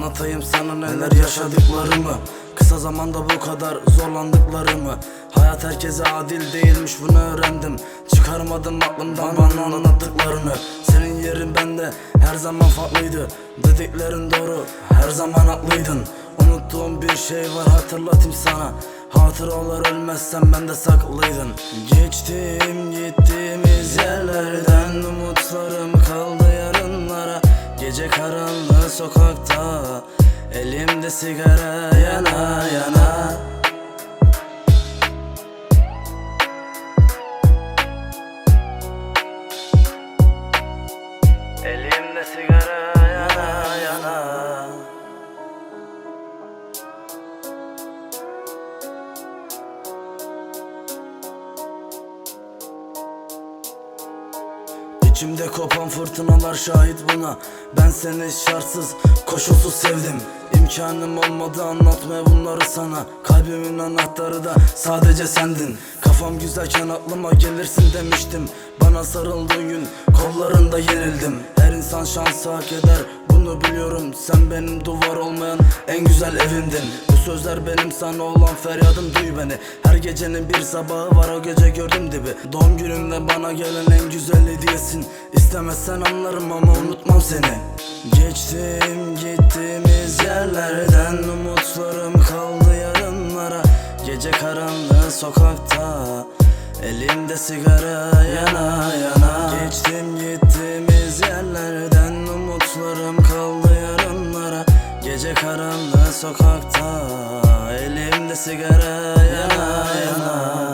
anlatayım sana neler yaşadıklarımı. Kısa zamanda bu kadar zorlandıklarımı. Hayat herkese adil değilmiş, bunu öğrendim. Çıkarmadım aklımdan bana anlattıklarını. Senin yerin bende her zaman farklıydı. Dediklerin doğru, her zaman haklıydın. Unuttuğum bir şey var, hatırlatayım sana. Hatıralar ölmezsen bende saklıydın. Geçtim gittiğimiz yerlerden, umutlarım kaldı yarınlara. Gece karanlığı sokakta, elimde sigara yana yana. Elimde sigara yana yana. İçimde kopan fırtınalar şahit buna. Ben seni şartsız, koşulsuz sevdim. İmkanım olmadı anlatmaya bunları sana. Kalbimin anahtarı da sadece sendin. Kafam güzelken aklıma gelirsin demiştim. Bana sarıldığın gün kollarında yenildim. Her insan şansı hak eder, bunu biliyorum. Sen benim duvar olmayan en güzel evimdin. Bu sözler benim sana olan feryadım, duy beni. Her gecenin bir sabahı var, o gece gördüm dibi. Doğum günümde bana gelen en güzel hediyesin. İstemezsen anlarım ama unutmam seni. Geçtim gittiğimiz yerlerden, umutlarım kaldı yarınlara. Gece karanlığı sokakta, elimde sigara yana yana. Geçtim gittiğimiz yerlerden, umutlarım kaldı yarınlara. Gece karanlığı sokakta, elimde sigara yana yana.